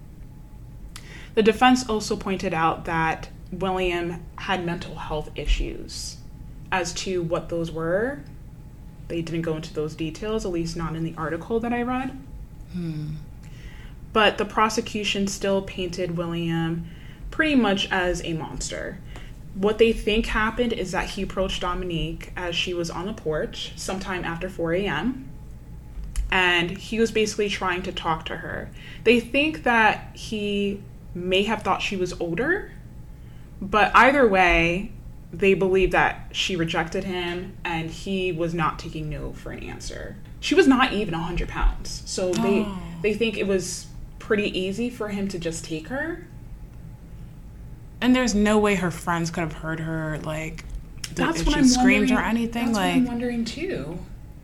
The defense also pointed out that William had mental health issues. As to what those were, they didn't go into those details, at least not in the article that I read. Hmm. But the prosecution still painted William pretty much as a monster. What they think happened is that he approached Dominique as she was on the porch sometime after four a.m. and he was basically trying to talk to her. They think that he may have thought she was older, but either way, they believe that she rejected him and he was not taking no for an answer. She was not even one hundred pounds, so they oh. they think it was pretty easy for him to just take her. And there's no way her friends could have heard her, like, That's if what she I'm screamed wondering. or anything. That's like, what I'm wondering too.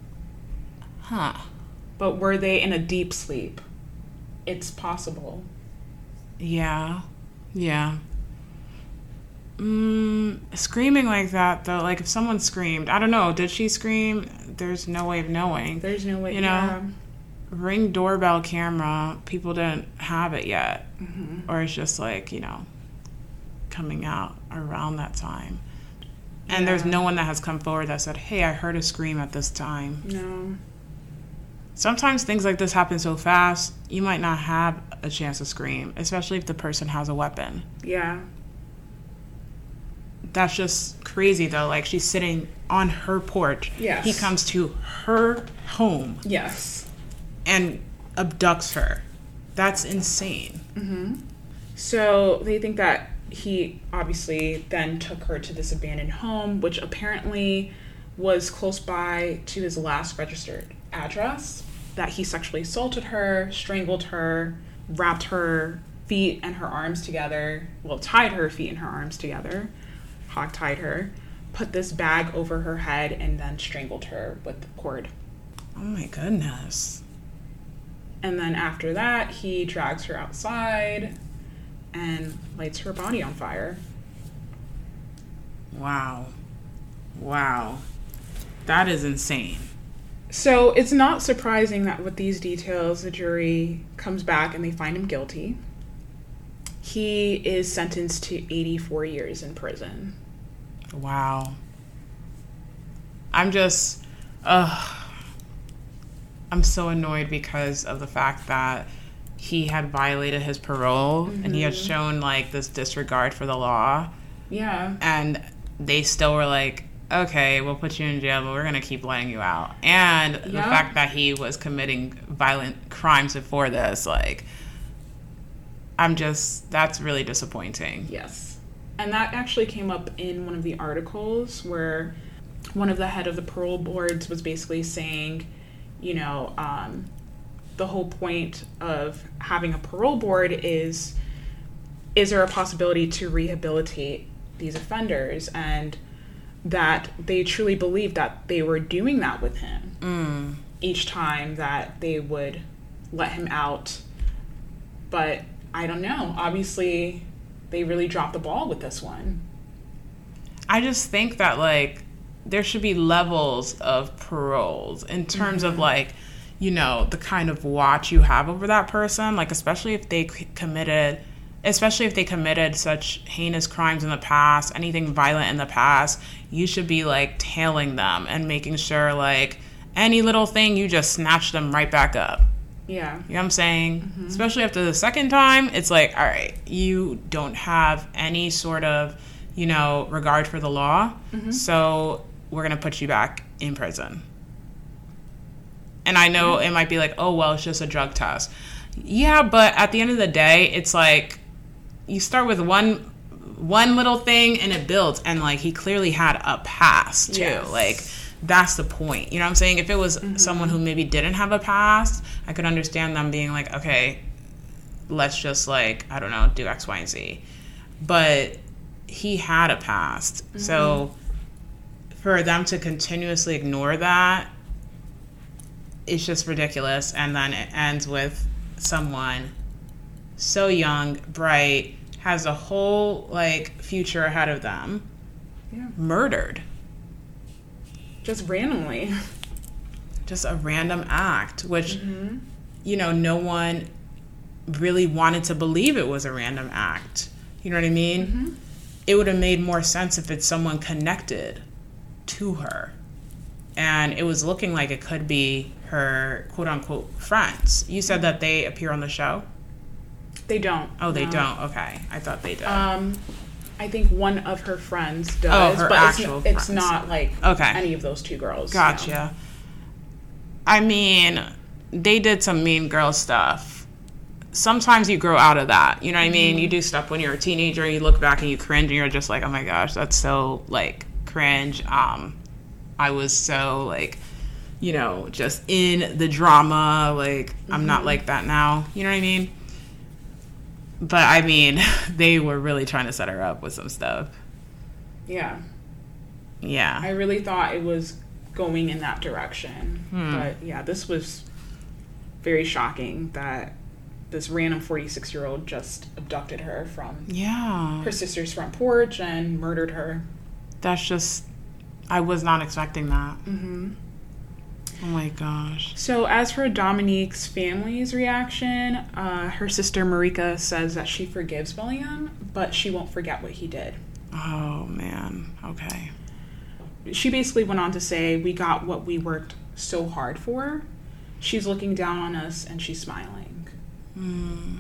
Huh. But were they in a deep sleep? It's possible. Yeah. Yeah. Mm, screaming like that, though, like, if someone screamed, I don't know, did she scream? There's no way of knowing. There's no way, you know? yeah. Ring doorbell camera, people didn't have it yet. Mm-hmm. Or it's just, like, you know, coming out around that time. And Yeah. there's no one that has come forward that said, hey, I heard a scream at this time. No. Sometimes things like this happen so fast, you might not have a chance to scream, especially if the person has a weapon. Yeah. That's just crazy, though. Like, she's sitting on her porch. Yes. He comes to her home Yes. and abducts her. That's insane. Mm-hmm. So they think that he obviously then took her to this abandoned home, which apparently was close by to his last registered address, that he sexually assaulted her, strangled her, wrapped her feet and her arms together, well, tied her feet and her arms together, hog-tied her, put this bag over her head, and then strangled her with the cord. Oh my goodness. And then after that, he drags her outside and lights her body on fire. Wow. Wow. That is insane. So it's not surprising that with these details, the jury comes back and they find him guilty. He is sentenced to eighty-four years in prison. Wow. I'm just, ugh. I'm so annoyed because of the fact that he had violated his parole mm-hmm. and he had shown, like, this disregard for the law. Yeah. And they still were like, okay, we'll put you in jail, but we're going to keep letting you out. And the yeah. fact that he was committing violent crimes before this, like, I'm just, that's really disappointing. Yes. And that actually came up in one of the articles where one of the head of the parole boards was basically saying, you know, um, the whole point of having a parole board is, is there a possibility to rehabilitate these offenders? And that they truly believed that they were doing that with him mm. each time that they would let him out. But I don't know. Obviously, they really dropped the ball with this one. I just think that, like, there should be levels of paroles in terms mm-hmm. of, like, you know, the kind of watch you have over that person. Like, especially if they committed... especially if they committed such heinous crimes in the past, anything violent in the past, you should be, like, tailing them and making sure, like, any little thing, you just snatch them right back up. Yeah. You know what I'm saying? Mm-hmm. Especially after the second time, it's like, all right, you don't have any sort of, you know, regard for the law, mm-hmm. so we're going to put you back in prison. And I know mm-hmm. it might be like, oh, well, it's just a drug test. Yeah, but at the end of the day, it's like, you start with one one little thing and it builds, and, like, he clearly had a past too. Yes. Like, that's the point. You know what I'm saying? If it was mm-hmm. someone who maybe didn't have a past, I could understand them being like, okay, let's just, like, I don't know, do X, Y, and Z. But he had a past. Mm-hmm. So for them to continuously ignore that, it's just ridiculous. And then it ends with someone so young, bright, has a whole, like, future ahead of them, yeah. murdered. Just randomly. Just a random act, which, mm-hmm. you know, no one really wanted to believe it was a random act. You know what I mean? Mm-hmm. It would have made more sense if it's someone connected to her. And it was looking like it could be her quote-unquote friends. You said that they appear on the show? They don't. Oh, they no. don't? Okay. I thought they did. Um, I think one of her friends does. Oh, her but actual it's, friends. It's not, like, okay. any of those two girls. Gotcha. No. I mean, they did some mean girl stuff. Sometimes you grow out of that. You know what I mean? Mm-hmm. You do stuff when you're a teenager, and you look back and you cringe, and you're just like, oh my gosh, that's so, like, cringe. Um, I was so, like, you know, just in the drama. Like, mm-hmm. I'm not like that now. You know what I mean? But, I mean, they were really trying to set her up with some stuff. Yeah. Yeah. I really thought it was going in that direction. Hmm. But, yeah, this was very shocking that this random forty-six-year-old just abducted her from yeah. her sister's front porch and murdered her. That's just... I was not expecting that. Mm-hmm. Oh my gosh. So as for Dominique's family's reaction, uh, her sister Marika says that she forgives William, but she won't forget what he did. Oh, man. Okay. She basically went on to say, we got what we worked so hard for. She's looking down on us and she's smiling. Mm.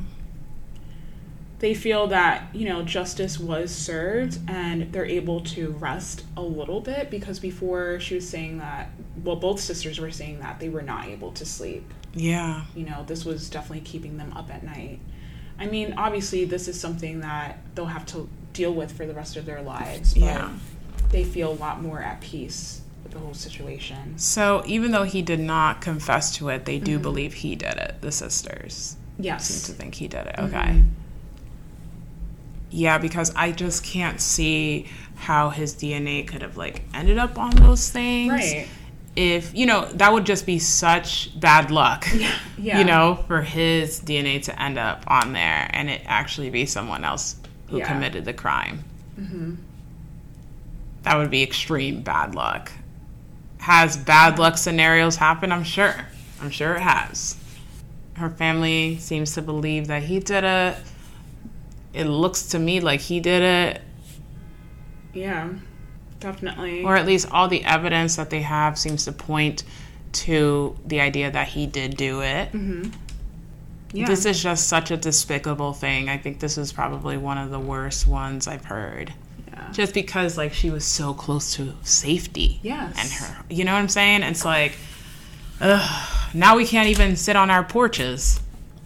They feel that, you know, justice was served and they're able to rest a little bit, because before she was saying that, well, both sisters were saying that they were not able to sleep. Yeah. You know, this was definitely keeping them up at night. I mean, obviously, this is something that they'll have to deal with for the rest of their lives, but yeah. they feel a lot more at peace with the whole situation. So even though he did not confess to it, they do mm-hmm. believe he did it, the sisters. Yes. Seem to think he did it. Okay. Mm-hmm. Yeah, because I just can't see how his D N A could have, like, ended up on those things. Right. If, you know, that would just be such bad luck, Yeah. Yeah. you know, for his D N A to end up on there and it actually be someone else who Yeah. committed the crime. Mm-hmm. That would be extreme bad luck. Has bad luck scenarios happened? I'm sure. I'm sure it has. Her family seems to believe that he did it. It looks to me like he did it. Yeah, definitely. Or at least all the evidence that they have seems to point to the idea that he did do it. Mm-hmm. Yeah. This is just such a despicable thing. I think this is probably one of the worst ones I've heard. Yeah. Just because, like, she was so close to safety. Yes. And her, you know what I'm saying? It's like, ugh, now we can't even sit on our porches.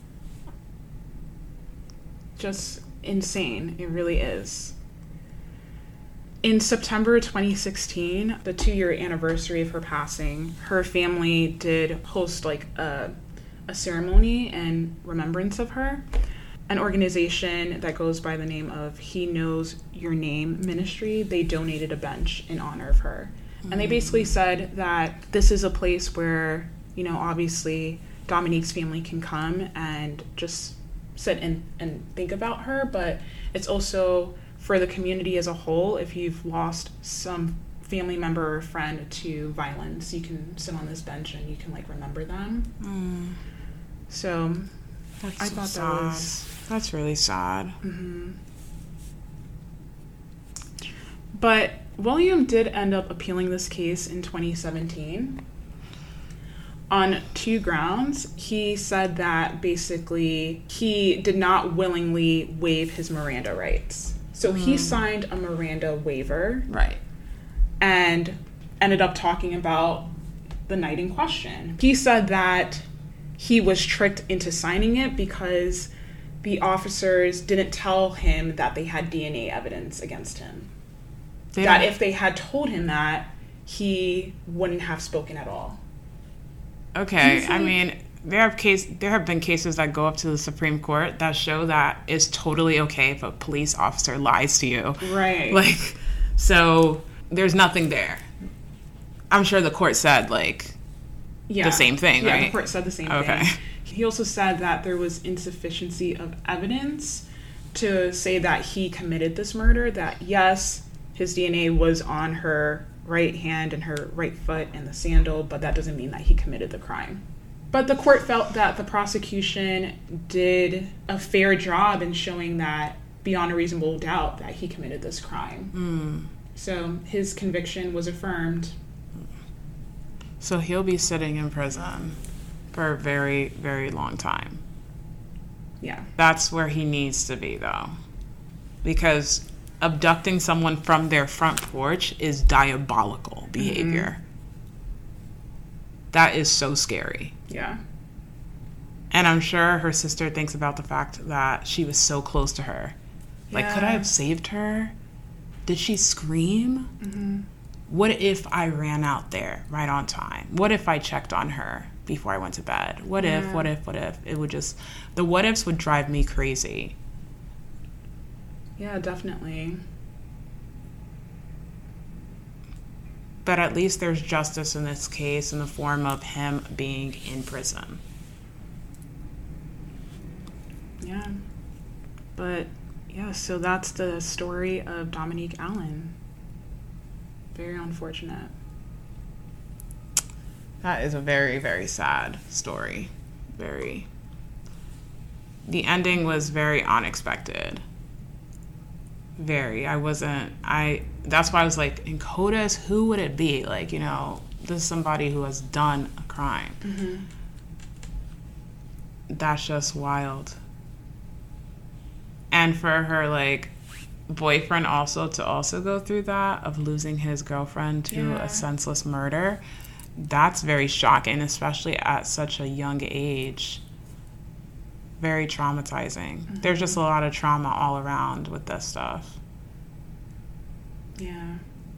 Just insane. It really is. In September twenty sixteen, the two-year anniversary of her passing, her family did host like a, a ceremony in remembrance of her. An organization that goes by the name of He Knows Your Name Ministry, they donated a bench in honor of her. Mm-hmm. And they basically said that this is a place where, you know, obviously Dominique's family can come and just sit and, and think about her, but it's also for the community as a whole. If you've lost some family member or friend to violence, you can sit on this bench and you can, like, remember them. Mm. So That's I so thought sad. that was... That's really sad. Mm-hmm. But William did end up appealing this case in twenty seventeen. On two grounds. He said that basically he did not willingly waive his Miranda rights. So he Mm. signed a Miranda waiver Right. and ended up talking about the night in question. He said that he was tricked into signing it because the officers didn't tell him that they had D N A evidence against him. They that don't- if they had told him that, he wouldn't have spoken at all. Okay, He's I like- mean, there have case there have been cases that go up to the Supreme Court that show that it's totally okay if a police officer lies to you. Right. Like, so there's nothing there. I'm sure the court said, like, yeah. the same thing, yeah, right? the court said the same Okay. thing. He also said that there was insufficiency of evidence to say that he committed this murder, that yes, his D N A was on her right hand and her right foot and the sandal, but that doesn't mean that he committed the crime. But the court felt that the prosecution did a fair job in showing that, beyond a reasonable doubt, that he committed this crime. Mm. So his conviction was affirmed. So he'll be sitting in prison for a very, very long time. Yeah. That's where he needs to be, though. Because abducting someone from their front porch is diabolical behavior. Mm-hmm. That is so scary. Yeah. And I'm sure her sister thinks about the fact that she was so close to her. Like, Yeah. could I have saved her? Did she scream? Mm-hmm. What if I ran out there right on time? What if I checked on her before I went to bed? What if, Yeah. what if, what if? It would just, the what ifs would drive me crazy. Yeah, definitely. But at least there's justice in this case in the form of him being in prison. Yeah. But, yeah, so that's the story of Dominique Allen. Very unfortunate. That is a very, very sad story. Very. The ending was very unexpected. Very. I wasn't, I, that's why I was like, in CODIS, who would it be? Like, you know, this is somebody who has done a crime. Mm-hmm. That's just wild. And for her, like, boyfriend also to also go through that of losing his girlfriend to Yeah. a senseless murder, that's very shocking, especially at such a young age. Very traumatizing. Mm-hmm. There's just a lot of trauma all around with this stuff. Yeah.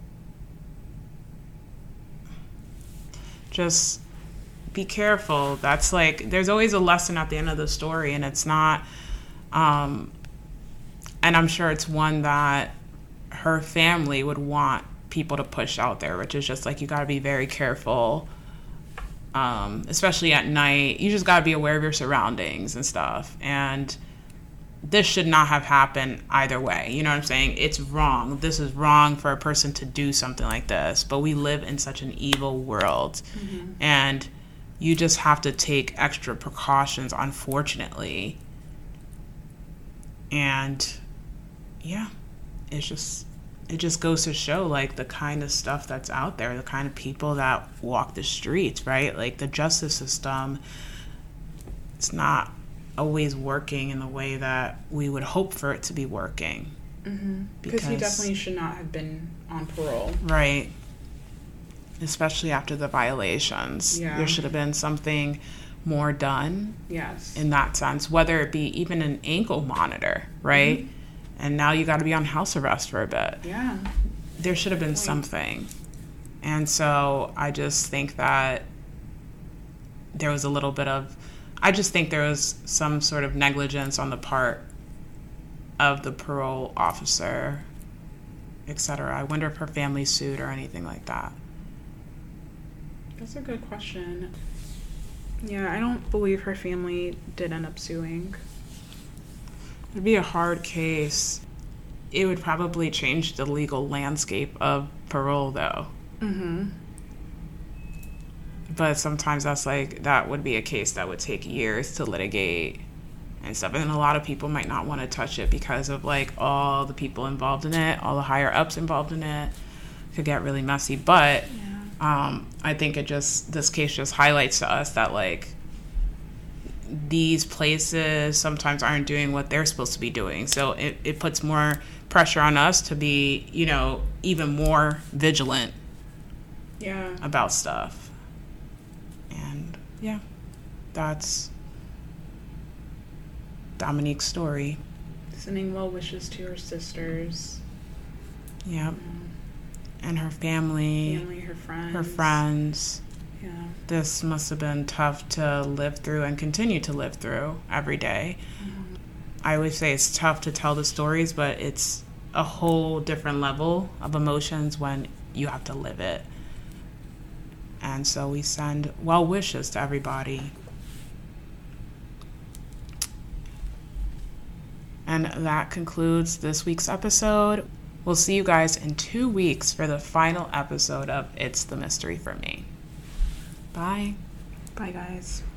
Just be careful. That's like, there's always a lesson at the end of the story, and it's not, um, And I'm sure it's one that her family would want people to push out there, which is just like, you got to be very careful, um, especially at night. You just got to be aware of your surroundings and stuff. And this should not have happened either way. You know what I'm saying? It's wrong. This is wrong for a person to do something like this. But we live in such an evil world. Mm-hmm. And you just have to take extra precautions, unfortunately. And yeah, it's just, it just goes to show, like, the kind of stuff that's out there, the kind of people that walk the streets, right? Like, the justice system, it's not always working in the way that we would hope for it to be working. Mm-hmm. Because he definitely should not have been on parole. Right. Especially after the violations. Yeah. There should have been something more done. Yes. In that sense, whether it be even an ankle monitor, right? Mm-hmm. And now you got to be on house arrest for a bit. Yeah. There should have been something. And so I just think that there was a little bit of, I just think there was some sort of negligence on the part of the parole officer, et cetera. I wonder if her family sued or anything like that. That's a good question. Yeah, I don't believe her family did end up suing. It'd be a hard case. It would probably change the legal landscape of parole, though. Mm-hmm. But sometimes that's like, that would be a case that would take years to litigate and stuff. And a lot of people might not want to touch it because of, like, all the people involved in it, all the higher ups involved in it. It could get really messy. But yeah. um, I think it just, this case just highlights to us that, like, these places sometimes aren't doing what they're supposed to be doing. So it, it puts more pressure on us to be, you know, even more vigilant yeah. about stuff. And yeah, that's Dominique's story. Sending well wishes to her sisters. Yep. Um, and her family. Family, her friends. Her friends. Yeah. This must have been tough to live through and continue to live through every day. Mm-hmm. I always say it's tough to tell the stories, but it's a whole different level of emotions when you have to live it. And so we send well wishes to everybody. And that concludes this week's episode. We'll see you guys in two weeks for the final episode of It's the Mystery for Me. Bye. Bye, guys.